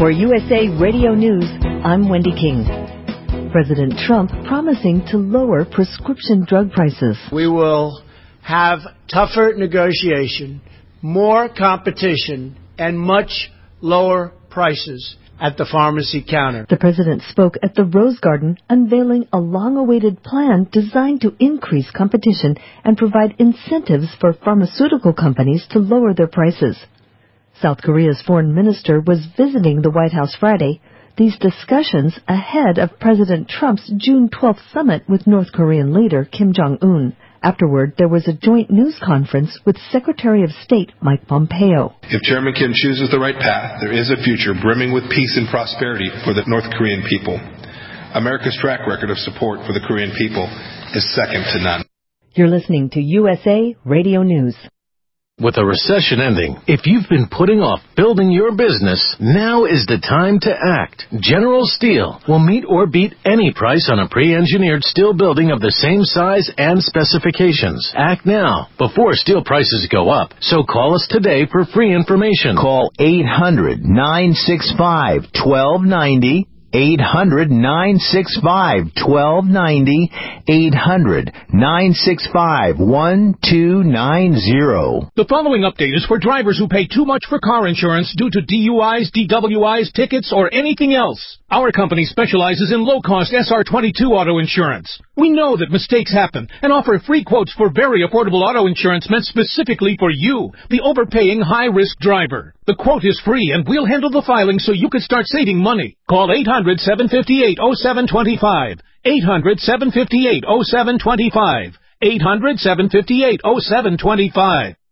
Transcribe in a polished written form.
For USA Radio News, I'm Wendy King. President Trump promising to lower prescription drug prices. We will have tougher negotiation, more competition, and much lower prices at the pharmacy counter. The president spoke at the Rose Garden, unveiling a long-awaited plan designed to increase competition and provide incentives for pharmaceutical companies to lower their prices. South Korea's foreign minister was visiting the White House Friday. These discussions ahead of President Trump's June 12th summit with North Korean leader Kim Jong-un. Afterward, there was a joint news conference with Secretary of State Mike Pompeo. If Chairman Kim chooses the right path, there is a future brimming with peace and prosperity for the North Korean people. America's track record of support for the Korean people is second to none. You're listening to USA Radio News. With a recession ending, if you've been putting off building your business, now is the time to act. General Steel will meet or beat any price on a pre-engineered steel building of the same size and specifications. Act now, before steel prices go up. So call us today for free information. Call 800-965-1290. 800-965-1290, 800-965-1290. The following update is for drivers who pay too much for car insurance due to DUIs, DWIs, tickets, or anything else. Our company specializes in low-cost SR22 auto insurance. We know that mistakes happen and offer free quotes for very affordable auto insurance meant specifically for you, the overpaying high-risk driver. The quote is free, and we'll handle the filing so you can start saving money. Call 800-758-0725. 800-758-0725. 800-758-0725.